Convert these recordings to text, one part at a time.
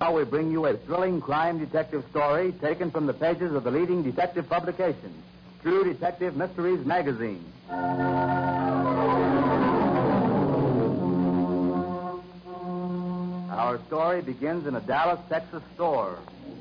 Now we bring you a thrilling crime detective story taken from the pages of the leading detective publication, True Detective Mysteries Magazine. Our story begins in a Dallas, Texas store.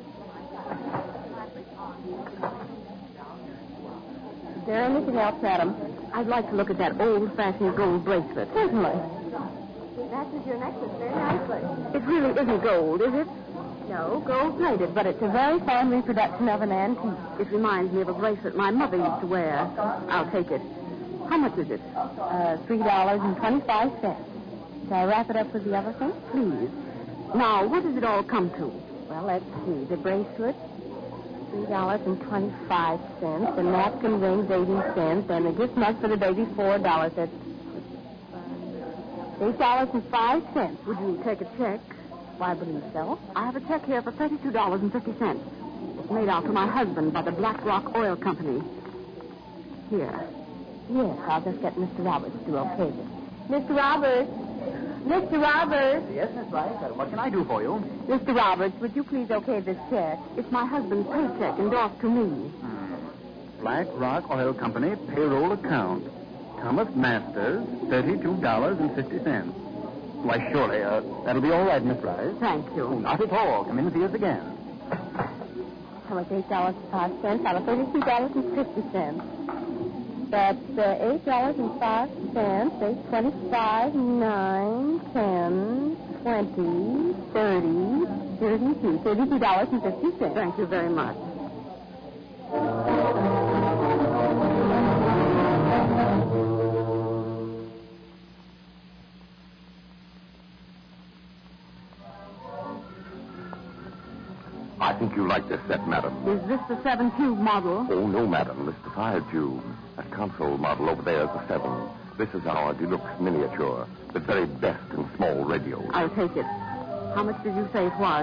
Is there anything else, Adam? I'd like to look at that old-fashioned gold bracelet. Certainly. Matches your necklace very nicely. It really isn't gold, is it? No, gold-plated, but it's a very fine reproduction of an antique. It reminds me of a bracelet my mother used to wear. I'll take it. How much is it? $3.25. Shall I wrap it up with the other thing? Please. Now, what does it all come to? Well, let's see. The bracelet, $3.25. The napkin rings, 80 cents. And the gift mug for the baby, $4. That's $8.05. Would you take a check? Why, I believe so. I have a check here for $32.50. It's made out to my husband by the Black Rock Oil Company. Here. Yes, I'll just get Mr. Roberts to okay this. Mr. Roberts! Mr. Roberts! Yes, Miss Rice. What can I do for you? Mr. Roberts, would you please okay this check? It's my husband's paycheck endorsed to me. Black Rock Oil Company payroll account. Thomas Masters, $32.50. Why, surely, that'll be all right, Miss Rice. Thank you. Oh, not at all. Come in and see us again. How much? $8.05 out of $32.50. That's $8.05, $8.25, 9, 10, 20, 30, 32. $32.50. Thank you very much. I think you like this set, madam. Is this the 7-tube model? Oh, no, madam. This is the 5-tube. That console model over there is the 7. This is our deluxe miniature, the very best in small radios. I'll take it. How much did you say it was?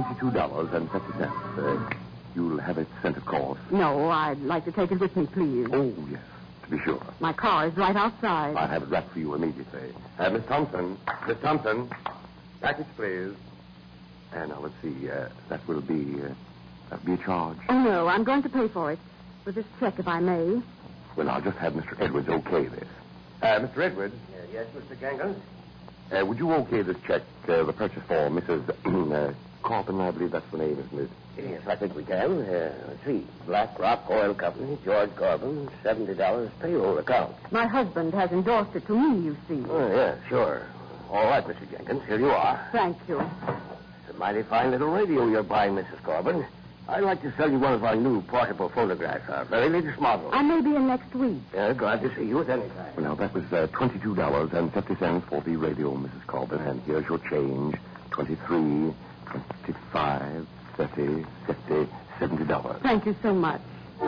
$22.50. You'll have it sent, of course. No, I'd like to take it with me, please. Oh, yes, to be sure. My car is right outside. I'll have it wrapped for you immediately. Miss Thompson. Miss Thompson. Package, please. Now, let's see. That'll be a charge. Oh, no, I'm going to pay for it. With this check, if I may. Well, I'll just have Mr. Edwards okay this. Mr. Edwards? Yes, Mr. Gangan? Would you okay this check, the purchase for Mrs. Corbin, I believe that's the name, isn't it? Yes, I think we can. Let's see. Black Rock Oil Company, George Corbin, $70 payroll account. My husband has endorsed it to me, you see. Oh, yeah, sure. All right, Mr. Jenkins, here you are. Thank you. It's a mighty fine little radio you're buying, Mrs. Corbin. I'd like to sell you one of our new portable phonographs, our very latest model. I may be in next week. Yeah, glad to see you at any time. Well, now, that was $22.50 for the radio, Mrs. Corbin. And here's your change. 23, 25, 30, 50, $70. Thank you so much.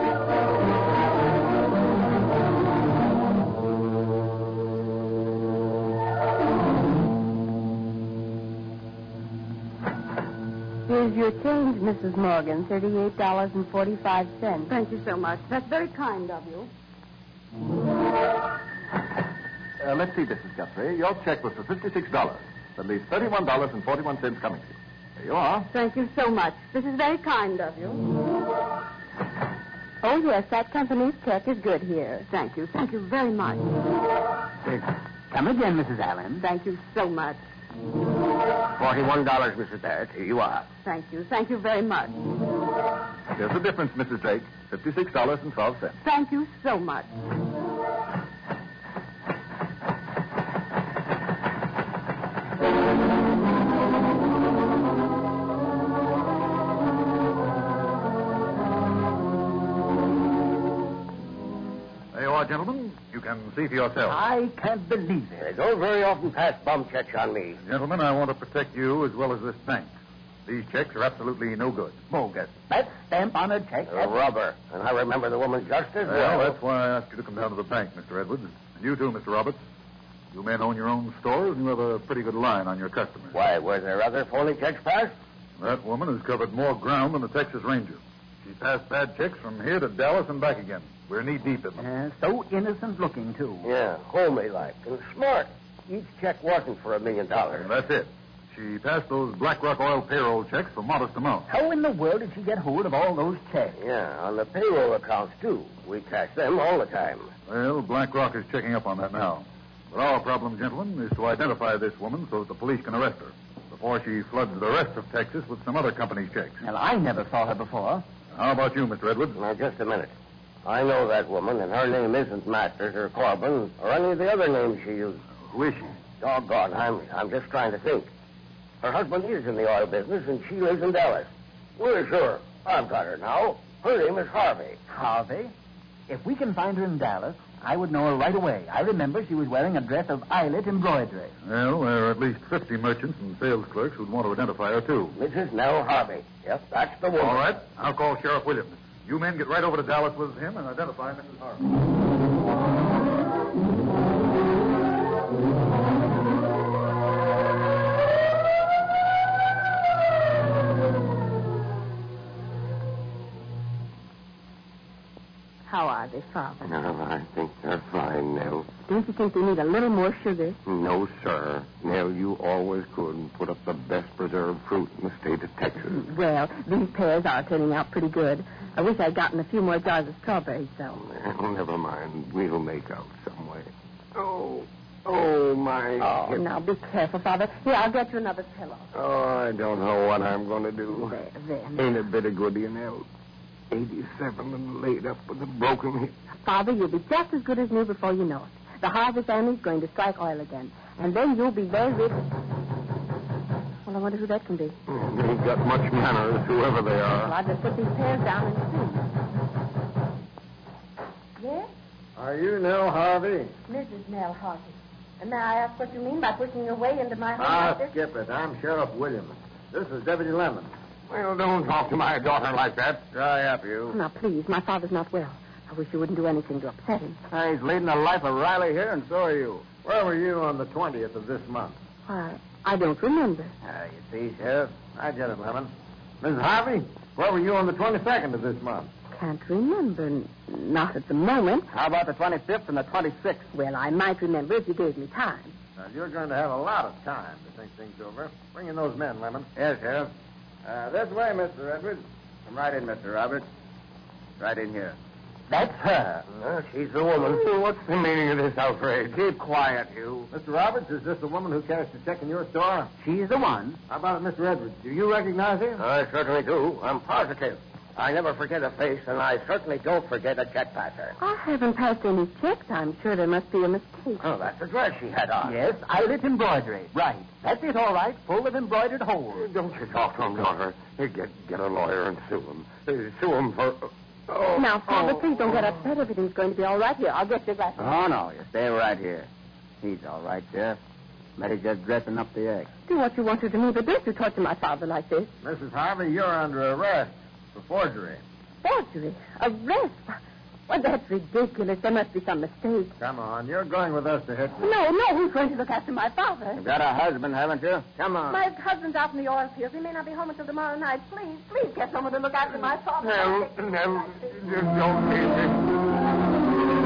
Here's your change, Mrs. Morgan, $38.45. Thank you so much. That's very kind of you. Let's see, Mrs. Guthrie. Your check was for $56. That leaves $31.41 coming to you. There you are. Thank you so much. This is very kind of you. Oh, yes, that company's check is good here. Thank you. Thank you very much. Come again, Mrs. Allen. Thank you so much. $41, Mrs. Barrett. Here you are. Thank you. Thank you very much. Here's the difference, Mrs. Drake. $56.12. Thank you so much. There you are, gentlemen. You can see for yourself. I can't believe it. They don't very often pass bum checks on me. Gentlemen, I want to protect you as well as this bank. These checks are absolutely no good. Bogus. That stamp on a check. Rubber. And I remember the woman just as well. Well, that's why I asked you to come down to the bank, Mr. Edwards. And you too, Mr. Roberts. You men own your own stores, and you have a pretty good line on your customers. Why, were there other phony checks passed? That woman has covered more ground than the Texas Ranger. She passed bad checks from here to Dallas and back again. We're knee-deep in them. So innocent looking, too. Yeah, homely-like and smart. Each check wasn't for $1 million. And that's it. She passed those Black Rock Oil payroll checks for modest amounts. How in the world did she get hold of all those checks? Yeah, on the payroll accounts, too. We cash them all the time. Well, Black Rock is checking up on that now. But our problem, gentlemen, is to identify this woman so that the police can arrest her before she floods the rest of Texas with some other company's checks. Well, I never saw her before. How about you, Mr. Edwards? Now, just a minute. I know that woman, and her name isn't Masters or Corbin or any of the other names she used. Who is she? Doggone, I'm just trying to think. Her husband is in the oil business, and she lives in Dallas. We're sure. I've got her now. Her name is Harvey. Harvey? If we can find her in Dallas, I would know her right away. I remember she was wearing a dress of eyelet embroidery. Well, there are at least 50 merchants and sales clerks who'd want to identify her, too. Mrs. Nell Harvey. Yep, that's the woman. All right. I'll call Sheriff Williams. You men get right over to Dallas with him and identify Mrs. Harvey. How are they, Father? No, I think they're fine, Nell. Don't you think they need a little more sugar? No, sir. Nell, you always could put up the best preserved fruit in the state of Texas. Well, these pears are turning out pretty good. I wish I'd gotten a few more jars of strawberries, though. Well, never mind. We'll make out some way. Oh, my. Oh, now be careful, Father. Here, I'll get you another pillow. Oh, I don't know what I'm going to do. There. Ain't a bit of good, you know. 87 and laid up with a broken hip. Father, you'll be just as good as new before you know it. The Harvey family's going to strike oil again. And then you'll be very rich. Well, I wonder who that can be. They ain't got much manners, whoever they Well, are. I'll just put these pears down and see. Yes? Are you Nell Harvey? Mrs. Nell Harvey. And may I ask what you mean by pushing your way into my home like this? Skip it. I'm Sheriff Williams. This is Deputy Lemon. Well, don't talk to my daughter like that. Dry up, you. Now, please, my father's not well. I wish you wouldn't do anything to upset him. He's leading a life of Riley here, and so are you. Where were you on the 20th of this month? Why, I don't remember. You see, Sheriff. I get it, Lemon. Mrs. Harvey, where were you on the 22nd of this month? Can't remember. Not at the moment. How about the 25th and the 26th? Well, I might remember if you gave me time. Now, you're going to have a lot of time to think things over. Bring in those men, Lemon. Yes, Sheriff. This way, Mr. Edwards. Come right in, Mr. Roberts. Right in here. That's her. She's the woman. What's the meaning of this outrage? Keep quiet, you. Mr. Roberts, is this the woman who cashed the check in your store? She's the one. How about it, Mr. Edwards? Do you recognize him? I certainly do. I'm positive. I never forget a face, and I certainly don't forget a check passer. I haven't passed any checks. I'm sure there must be a mistake. Oh, that's the dress she had on. Yes, eyelet embroidery. Right. That's it, all right. Full of embroidered holes. Don't you talk to him, daughter. Get a lawyer and sue him. Sue him for... Now, Father, please don't get upset. Everything's going to be all right here. I'll get your glasses. Oh, no. You stay right here. He's all right, Sheriff. Maybe just dressing up the egg. Do what you want to me, but don't you talk to my father like this. Mrs. Harvey, you're under arrest for forgery. Forgery? Arrest? Well, that's ridiculous. There must be some mistake. Come on. You're going with us to headquarters. No. Who's going to look after my father? You've got a husband, haven't you? Come on. My husband's out in the oil fields. He may not be home until tomorrow night. Please get someone to look after my father. Nell, just don't leave me.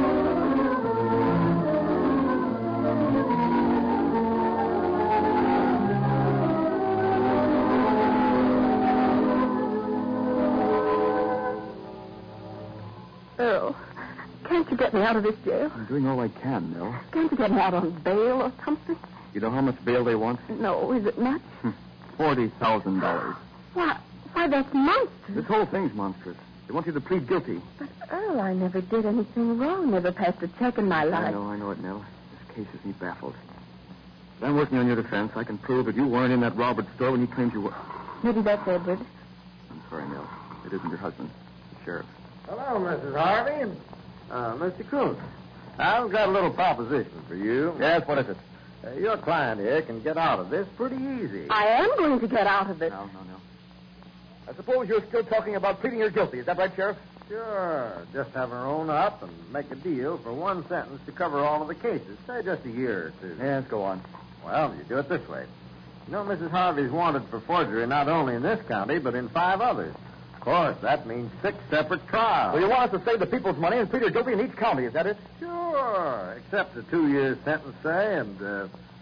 Earl, can't you get me out of this jail? I'm doing all I can, Nell. Can't you get me out on bail or something? You know how much bail they want? No, is it much? $40,000. Why, that's monstrous. This whole thing's monstrous. They want you to plead guilty. But, Earl, I never did anything wrong. Never passed a check in my life. I know it, Nell. This case has me baffled. If I'm working on your defense, I can prove that you weren't in that Roberts store when you claimed you were. Maybe that's Edward. I'm sorry, Nell. It isn't your husband. It's the sheriff. Hello, Mrs. Harvey and Mr. Coons. I've got a little proposition for you. Yes, what is it? Your client here can get out of this pretty easy. I am going to get out of it. No. I suppose you're still talking about pleading her guilty. Is that right, Sheriff? Sure. Just have her own up and make a deal for one sentence to cover all of the cases. Say just a year or two. Yes, go on. Well, you do it this way. You know, Mrs. Harvey's wanted for forgery not only in this county, but in 5 others. Of course, that means 6 separate trials. Well, you want us to save the people's money and plead her guilty in each county, is that it? Sure. Except a 2-year sentence, say, and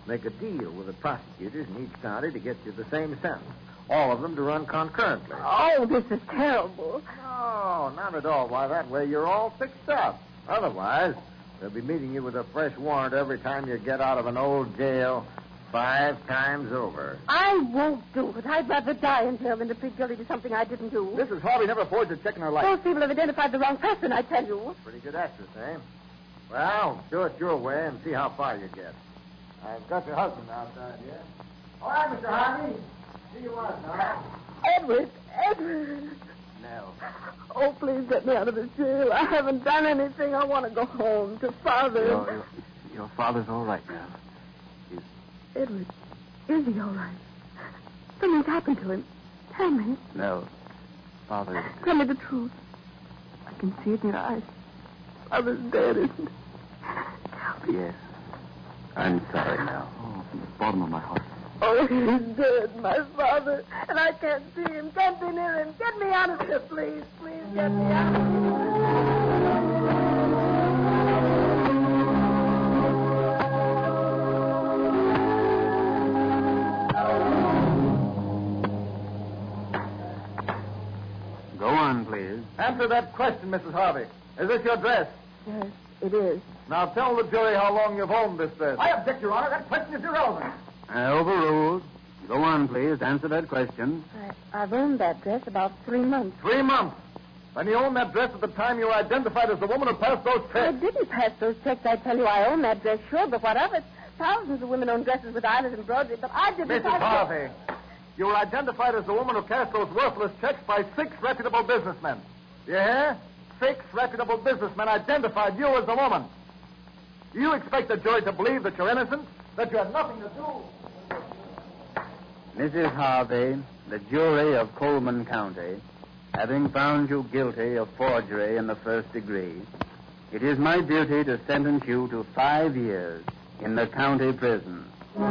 make a deal with the prosecutors in each county to get you the same sentence. All of them to run concurrently. Oh, this is terrible. No, not at all. Why, that way you're all fixed up. Otherwise, they'll be meeting you with a fresh warrant every time you get out of an old jail 5 times over. I won't do it. I'd rather die in jail than to plead guilty to something I didn't do. Mrs. Harvey never forged a check in her life. Those people have identified the wrong person, I tell you. Pretty good actress, eh? Well, do it your way and see how far you get. I've got your husband outside here. All right, Mr. Harvey. See you once now. Edward. Nell. Oh, please get me out of this jail. I haven't done anything. I want to go home to Father. Your father's all right now. Edward, is he all right? Something's happened to him. Tell me. No. Father... Tell me the truth. I can see it in your eyes. Father's dead, isn't he? Yes. I'm sorry now. Oh, from the bottom of my heart. Oh, he's dead, my father. And I can't see him. Can't be near him. Get me out of here, please. Please get me out of here. Go on, please. Answer that question, Mrs. Harvey. Is this your dress? Yes, it is. Now tell the jury how long you've owned this dress. I object, Your Honor. That question is irrelevant. Overruled. Go on, please. Answer that question. I've owned that dress about 3 months. 3 months. Then you owned that dress at the time you were identified as the woman who passed those I checks. didn't pass those checks. I tell you, I own that dress, sure, but what of it? Thousands of women own dresses with eyelets and embroidery, but I didn't. Mrs. Harvey, you were identified as the woman who cast those worthless checks by 6 reputable businessmen. You hear? 6 reputable businessmen identified you as the woman. Do you expect the jury to believe that you're innocent? That you had nothing to do? Mrs. Harvey, the jury of Coleman County, having found you guilty of forgery in the 1st degree, it is my duty to sentence you to 5 years in the county prison.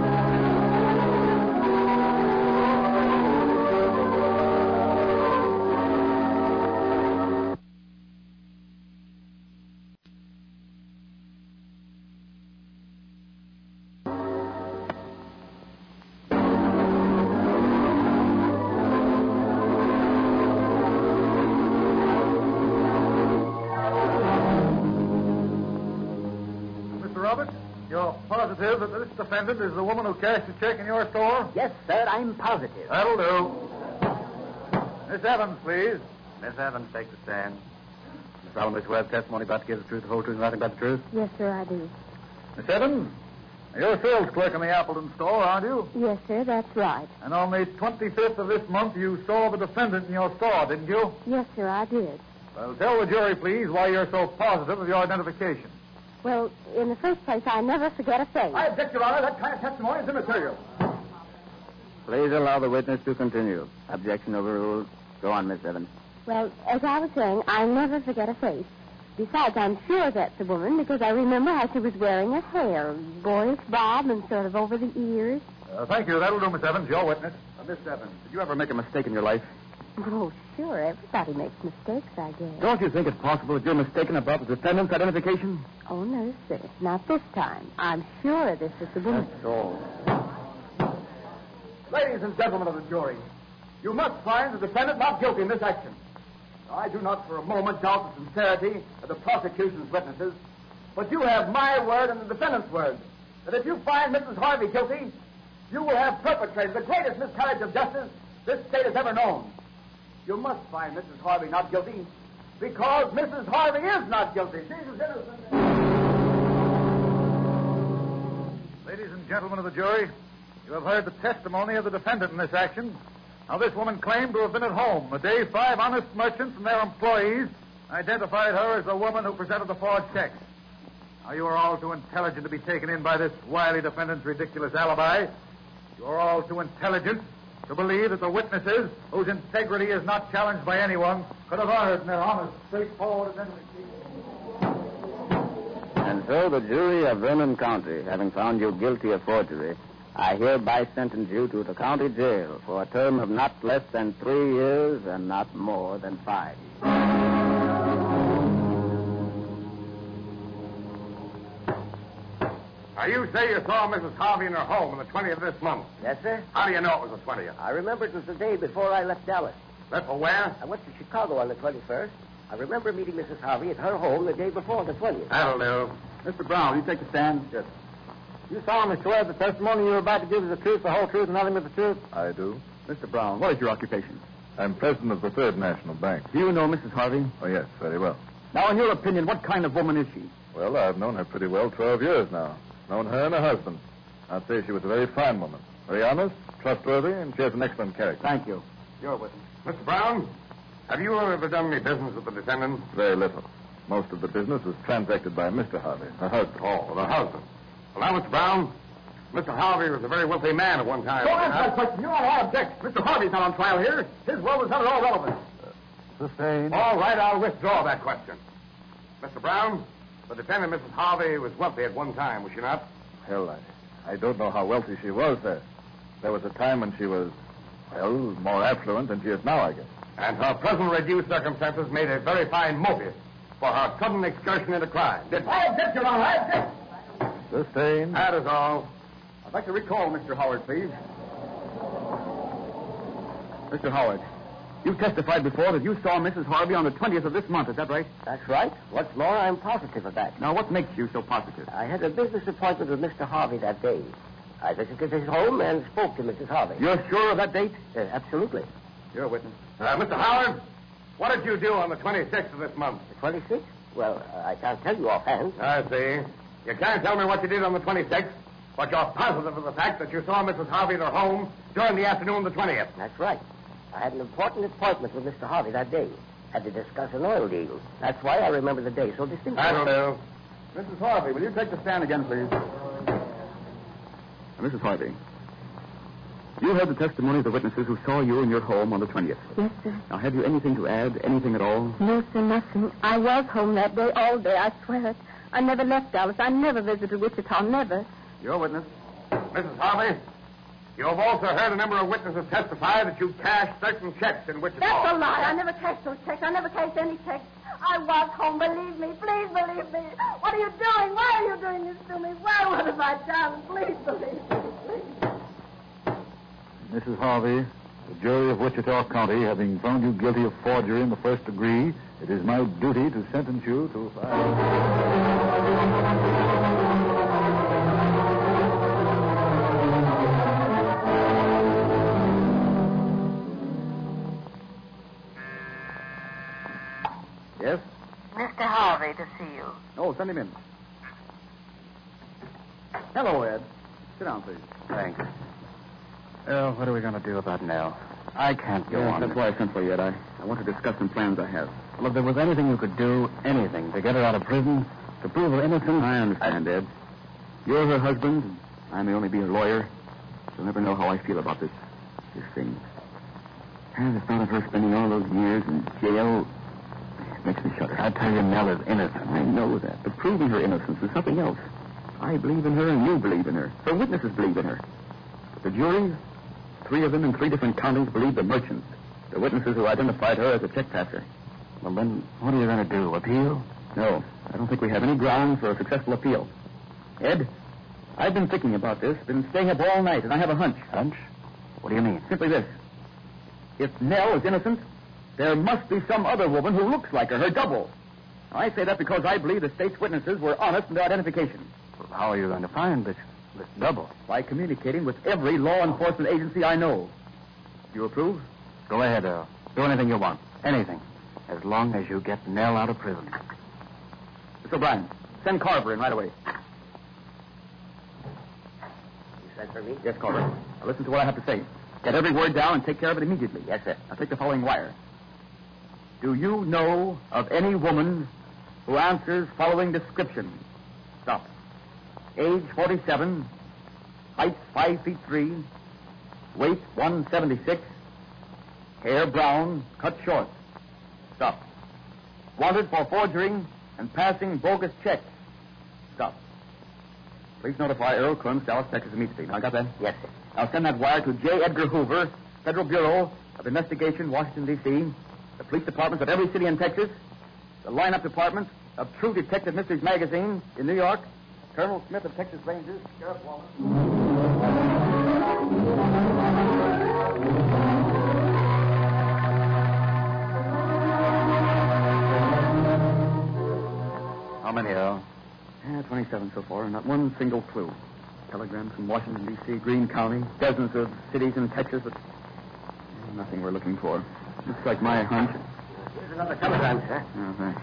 You're positive that this defendant is the woman who cashed the check in your store? Yes, sir, I'm positive. That'll do. Miss Evans, please. Miss Evans, take the stand. You solemnly swear the testimony about to give the truth, the whole truth, and nothing but the truth? Yes, sir, I do. Miss Evans, you're a sales clerk in the Appleton store, aren't you? Yes, sir, that's right. And on the 25th of this month, you saw the defendant in your store, didn't you? Yes, sir, I did. Well, tell the jury, please, why you're so positive of your identification. Well, in the first place, I never forget a face. I object, Your Honor. That kind of testimony is immaterial. Please allow the witness to continue. Objection overruled. Go on, Miss Evans. Well, as I was saying, I never forget a face. Besides, I'm sure that's the woman because I remember how she was wearing her hair, boyish bob and sort of over the ears. Thank you. That'll do, Miss Evans. Your witness. Miss Evans, Did you ever make a mistake in your life? Oh, sure. Everybody makes mistakes, I guess. Don't you think it's possible that you're mistaken about the defendant's identification? Oh, no, sir. Not this time. I'm sure this is the woman. That's all. ladies and gentlemen of the jury, you must find the defendant not guilty in this action. Now, I do not for a moment doubt the sincerity of the prosecution's witnesses, but you have my word and the defendant's word that if you find Mrs. Harvey guilty, you will have perpetrated the greatest miscarriage of justice this state has ever known. You must find Mrs. Harvey not guilty because Mrs. Harvey is not guilty. She is innocent. Ladies and gentlemen of the jury, you have heard the testimony of the defendant in this action. Now, this woman claimed to have been at home the day 5 honest merchants and their employees identified her as the woman who presented the forged checks. Now, you are all too intelligent to be taken in by this wily defendant's ridiculous alibi. You are all too intelligent to believe that the witnesses, whose integrity is not challenged by anyone, could have erred in their honest, straightforward identification. And so the jury of Vernon County, having found you guilty of forgery, I hereby sentence you to the county jail for a term of not less than 3 years and not more than 5. Now, you say you saw Mrs. Harvey in her home on the 20th of this month. Yes, sir? How do you know it was the 20th? I remember it was the day before I left Dallas. Left for where? I went to Chicago on the 21st. I remember meeting Mrs. Harvey at her home the day before the 20th. That'll do. Mr. Brown, will you take the stand? Yes. You solemnly swear the testimony you were about to give is the truth, the whole truth, and nothing but the truth? I do. Mr. Brown, what is your occupation? I'm president of the Third National Bank. Do you know Mrs. Harvey? Oh, yes, very well. Now, in your opinion, what kind of woman is she? Well, I've known her pretty well 12 years now. Known her and her husband. I'd say she was a very fine woman. Very honest, trustworthy, and she has an excellent character. Thank you. Your witness. Mr. Brown, have you ever done any business with the defendant? Very little. Most of the business was transacted by Mr. Harvey, her husband. Oh, the husband. Well, now, Mr. Brown, Mr. Harvey was a very wealthy man at one time. Don't answer that question. You know I object. Mr. Harvey's not on trial here. His will was not at all relevant. Sustained. All right, I'll withdraw that question. Mr. Brown, the defendant, Mrs. Harvey, was wealthy at one time, was she not? Hell, I don't know how wealthy she was there. There was a time when she was, well, more affluent than she is now, I guess. And her present reduced circumstances made a very fine motive for her sudden excursion into crime. I object, Your Honor. I object. Sustained. That is all. I'd like to recall Mr. Howard, please. Mr. Howard, you testified before that you saw Mrs. Harvey on the 20th of this month. Is that right? That's right. What's more, I'm positive of that. Now, what makes you so positive? I had a business appointment with Mr. Harvey that day. I visited his home and spoke to Mrs. Harvey. You're sure of that date? Absolutely. You're a witness. Mr. Howard, what did you do on the 26th of this month? The 26th? Well, I can't tell you offhand. I see. You can't tell me what you did on the 26th, but you're positive of the fact that you saw Mrs. Harvey at her home during the afternoon of the 20th. That's right. I had an important appointment with Mr. Harvey that day. Had to discuss an oil deal. That's why I remember the day so distinctly. That'll do. Mrs. Harvey, will you take the stand again, please? Mrs. Harvey, you heard the testimony of the witnesses who saw you in your home on the 20th. Yes, sir. Now, have you anything to add? Anything at all? No, sir, nothing. I was home that day, all day, I swear it. I never left Dallas. I never visited Wichita, never. Your witness. Mrs. Harvey, you have also heard a number of witnesses testify that you cashed certain checks in Wichita. That's a lie. I never cashed those checks. I never cashed any checks. I was home. Believe me. Please believe me. What are you doing? Why are you doing this to me? Why? What have I done? Please believe me. Please. Mrs. Harvey, the jury of Wichita County, having found you guilty of forgery in the first degree, it is my duty to sentence you to 5. Yes? Mr. Harvey to see you. Oh, send him in. Hello, Ed. Sit down, please. Thanks. Well, what are we going to do about Nell? I can't go on. That's why I sent for you, Ed. I want to discuss some plans I have. Well, if there was anything you could do, anything, to get her out of prison, to prove her innocence... I understand, Ed. You're her husband, and I may only be her lawyer. She'll never know how I feel about this thing. And the thought of her spending all those years in jail makes me shudder. I tell you, Nell is innocent. I know that, but proving her innocence is something else. I believe in her, and you believe in her. Her witnesses believe in her. But the jury, 3 of them in 3 different counties, believe the merchants, the witnesses who identified her as a check passer. Well, then, what are you going to do? Appeal? No, I don't think we have any grounds for a successful appeal. Ed, I've been thinking about this, been staying up all night, and I have a hunch. Hunch? What do you mean? Simply this. If Nell is innocent, there must be some other woman who looks like her double. I say that because I believe the state's witnesses were honest in their identification. Well, how are you going to find this double? By communicating with every law enforcement agency I know. Do you approve? Go ahead, Earl. Do anything you want. Anything. As long as you get Nell out of prison. Mr. O'Brien, send Carver in right away. You sent for me? Yes, Carver. Now listen to what I have to say. Get every word down and take care of it immediately. Yes, sir. Now take the following wire. Do you know of any woman who answers following description? Stop. Age 47, height 5 feet 3, weight 176, hair brown, cut short. Stop. Wanted for forging and passing bogus checks. Stop. Please notify Earl Kunz, Dallas, Texas, immediately. Now, I got that? Yes, sir. Now send that wire to J. Edgar Hoover, Federal Bureau of Investigation, Washington, D.C., the police departments of every city in Texas, the lineup department of True Detective Mysteries Magazine in New York, Colonel Smith of Texas Rangers, Sheriff Wallace. How many, Earl? 27 so far, and not one single clue. Telegrams from Washington, D.C., Greene County, dozens of cities in Texas, but nothing we're looking for. Looks like my hunch. Here's another telegram, sir. Oh, thanks.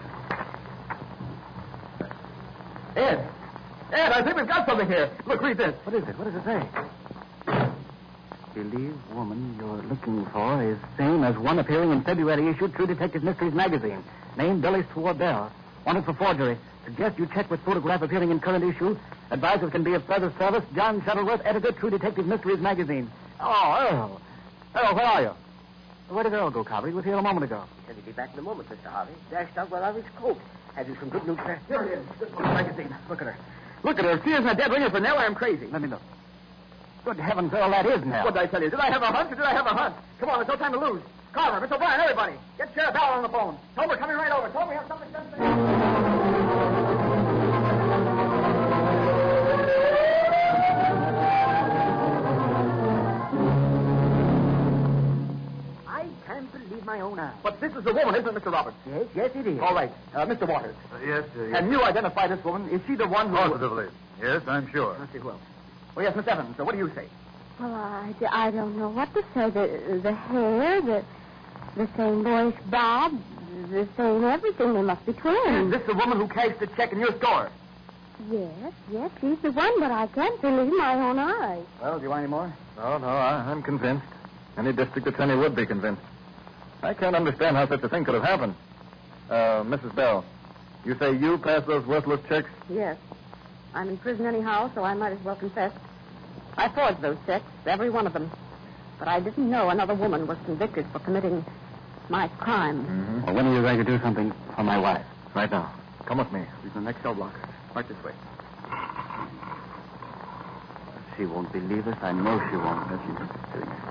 Ed! Ed, I think we've got something here. Look, read this. What is it? What does it say? Believe woman you're looking for is same as one appearing in February issue True Detective Mysteries magazine. Named Billy Swardell. Wanted for forgery. Suggest you check with photograph appearing in current issue. Advisor can be of further service. John Shuttleworth, editor, True Detective Mysteries magazine. Oh, Earl. Earl, where are you? Where did Earl go, Carver? He was here a moment ago. He said he'd be back in a moment, Mr. Harvey. Dashed out without his coat. Have you some good news, sir? Here it is. This one's magazine. Look at her. Look at her. If she isn't a dead ringer for Nell, I'm crazy. Let me look. Good heavens, Earl, that is Nell. What did I tell you? Did I have a hunch or did I have a hunt? Come on, there's no time to lose. Carver, Mr. O'Brien, everybody. Get Sheriff Ballard on the phone. Tell him we're coming right over. Tell him we have something to say. I can't believe my own eyes. But this is the woman, isn't it, Mr. Roberts? Yes, it is. All right. Mr. Waters. Yes, Can you identify this woman? Is she the one who... Positively. Yes, I'm sure. Let's see who else. Oh, yes, Miss Evans. So what do you say? Well, I don't know what to say. The hair, the same boyish bob, the same everything. They must be Is twins. this the woman who cashed the check in your store? Yes, she's the one, but I can't believe my own eyes. Well, do you want any more? No, I'm convinced. Any district attorney would be convinced. I can't understand how such a thing could have happened. Mrs. Bell, you say you passed those worthless checks? Yes. I'm in prison anyhow, so I might as well confess. I forged those checks, every one of them. But I didn't know another woman was convicted for committing my crime. Mm-hmm. Well, when are you going to do something for my wife? Right now. Come with me. She's in the next cell block. Right this way. She won't believe us. I know she won't. Yes, she's doing it.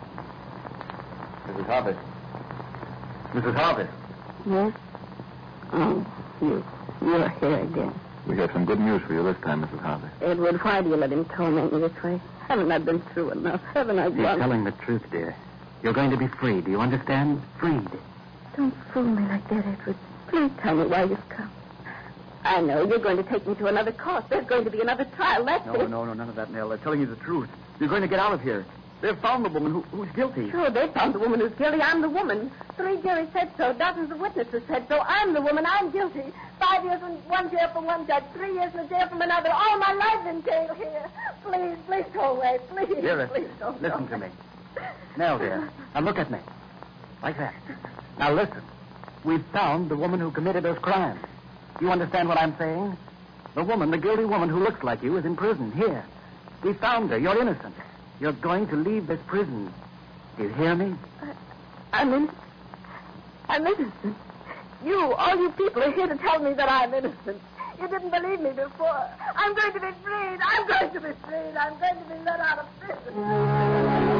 Mrs. Harvey. Mrs. Harvey. Yes? Oh, you're here again. We have some good news for you this time, Mrs. Harvey. Edward, why do you let him torment me this way? Haven't I been through enough? Haven't I You're gone... telling the truth, dear. You're going to be free. Do you understand? Freed. Don't fool me like that, Edward. Please tell me why you've come. I know you're going to take me to another court. There's going to be another trial. That's it. No, none of that, Nell. They're telling you the truth. You're going to get out of here. They've found the woman who's guilty. Sure, they found the woman who's guilty. I'm the woman. 3 juries said so. Dozens of witnesses said so. I'm the woman. I'm guilty. 5 years in one jail from one judge. 3 years in a jail from another. All my life in jail here. Please go away. Please. Dearest, Please don't listen go to away. me. Nell, dear. Now look at me. Like that. Now listen. We've found the woman who committed those crimes. You understand what I'm saying? The woman, the guilty woman who looks like you, is in prison here. We found her. You're innocent. You're going to leave this prison. Do you hear me? I'm innocent. I'm innocent. All you people are here to tell me that I'm innocent. You didn't believe me before. I'm going to be freed. I'm going to be freed. I'm going to be let out of prison.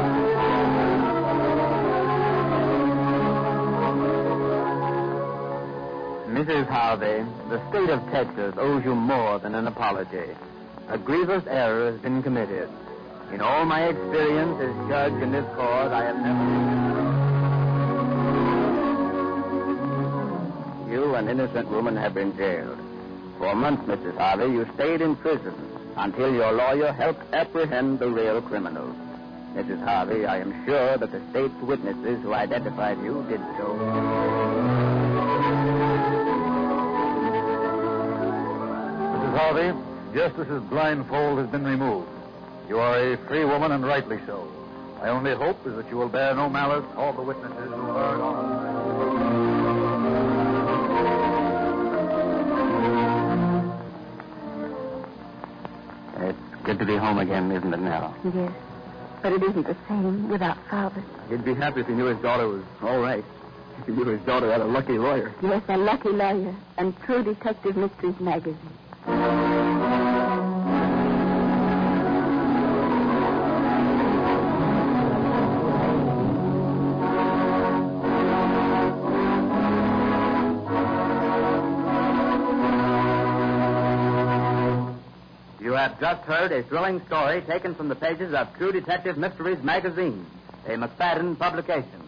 Mrs. Harvey, the state of Texas owes you more than an apology. A grievous error has been committed. In all my experience as judge in this court, I have never... You, an innocent woman, have been jailed. For a month, Mrs. Harvey, you stayed in prison until your lawyer helped apprehend the real criminal. Mrs. Harvey, I am sure that the state's witnesses who identified you did so. Mrs. Harvey, Justice's blindfold has been removed. You are a free woman, and rightly so. My only hope is that you will bear no malice to all the witnesses who heard all. It's good to be home again, isn't it, Nell? Yes, but it isn't the same without Father. He'd be happy if he knew his daughter was all right. If he knew his daughter had a lucky lawyer. Yes, a lucky lawyer and True Detective Mysteries magazine. have just heard a thrilling story taken from the pages of True Detective Mysteries magazine, a McFadden publication.